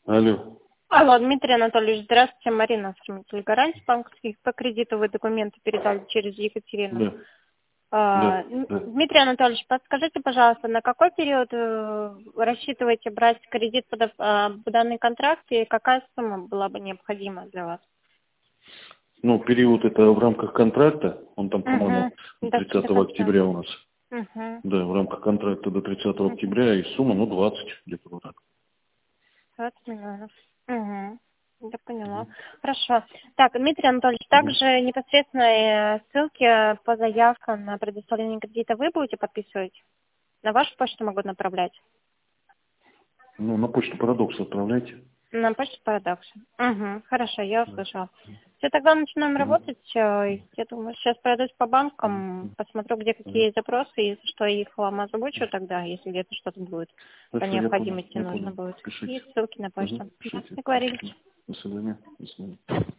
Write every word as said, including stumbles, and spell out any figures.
Алло. Алло, Дмитрий Анатольевич, здравствуйте, Марина, оформитель гарантий банковских. По кредиту вы документы передали через Екатерину. Да. А, Да, да. Дмитрий Анатольевич, подскажите, пожалуйста, на какой период э, вы рассчитываете брать кредит под э, данный контракт и какая сумма была бы необходима для вас? Ну, период это в рамках контракта, он там, по-моему, Угу. до тридцатого октября у нас. Угу. Да, в рамках контракта до тридцатого Угу. октября, и сумма, ну, двадцать, где-то вот так. двадцать миллионов. Угу. Я поняла. Угу. Хорошо. Так, Дмитрий Анатольевич, Угу. также непосредственно ссылки по заявкам на предоставление кредита вы будете подписывать? На вашу почту могу направлять? Ну, на почту Парадокс отправляйте. На почту Парадокс. Угу. Хорошо, я услышала. Все, тогда начинаем угу. работать. Я думаю, сейчас пройдусь по банкам, посмотрю, где какие запросы, если что, их вам озвучу тогда, если где-то что-то будет. По Хорошо, необходимости я понял, я нужно понял. будет. Пишите. И ссылки на почту. Угу. Пишите. Договорились. До свидания. До свидания.